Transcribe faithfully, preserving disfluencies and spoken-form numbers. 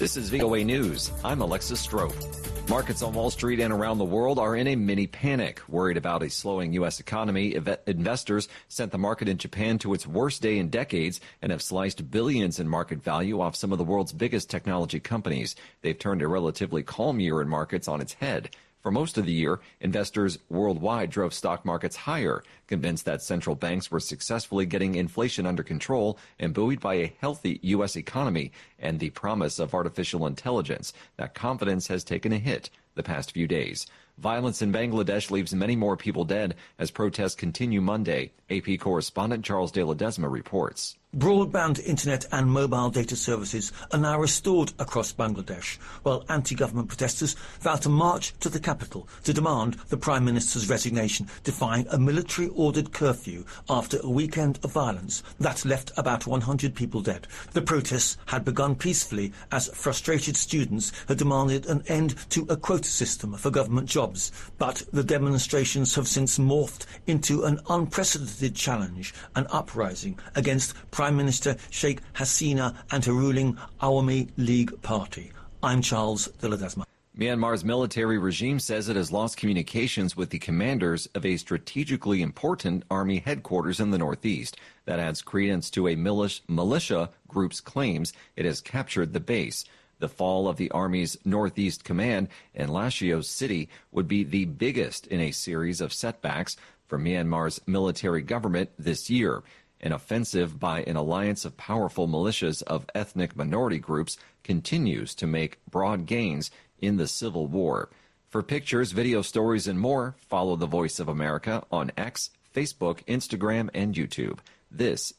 This is V O A News. I'm Alexis Strope. Markets on Wall Street and around the world are in a mini panic. Worried about a slowing U S economy, investors sent the market in Japan to its worst day in decades and have sliced billions in market value off some of the world's biggest technology companies. They've turned a relatively calm year in markets on its head. For most of the year, investors worldwide drove stock markets higher, convinced that central banks were successfully getting inflation under control and buoyed by a healthy U S economy and the promise of artificial intelligence. That confidence has taken a hit the past few days. Violence in Bangladesh leaves many more people dead as protests continue Monday. A P correspondent Charles de Ledesma reports. Broadband internet and mobile data services are now restored across Bangladesh, while anti-government protesters vow to march to the capital to demand the Prime Minister's resignation, defying a military-ordered curfew after a weekend of violence that left about one hundred people dead. The protests had begun peacefully as frustrated students had demanded an end to a quota system for government jobs, but the demonstrations have since morphed into an unprecedented challenge, an uprising against Prime Prime Minister Sheikh Hasina and her ruling Awami League Party. I'm Charles de Ledesma. Myanmar's military regime says it has lost communications with the commanders of a strategically important army headquarters in the northeast. That adds credence to a militia group's claims it has captured the base. The fall of the Army's Northeast Command in Lashio City would be the biggest in a series of setbacks for Myanmar's military government this year. An offensive by an alliance of powerful militias of ethnic minority groups continues to make broad gains in the civil war. For pictures, video stories, and more, follow The Voice of America on X, Facebook, Instagram, and YouTube. This